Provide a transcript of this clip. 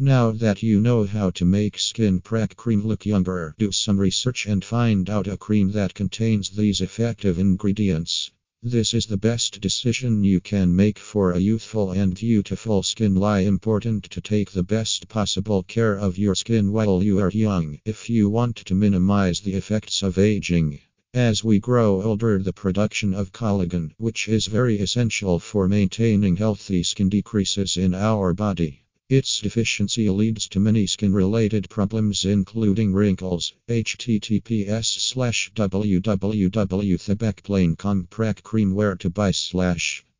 Now that you know how to make skin prep cream look younger, do some research and find out a cream that contains these effective ingredients. This is the best decision you can make for a youthful and beautiful skin. Why important to take the best possible care of your skin while you are young if you want to minimize the effects of aging. As we grow older, the production of collagen, which is very essential for maintaining healthy skin, decreases in our body. Its deficiency leads to many skin-related problems, including wrinkles. https://www.thebecplancomprec cream where to buy/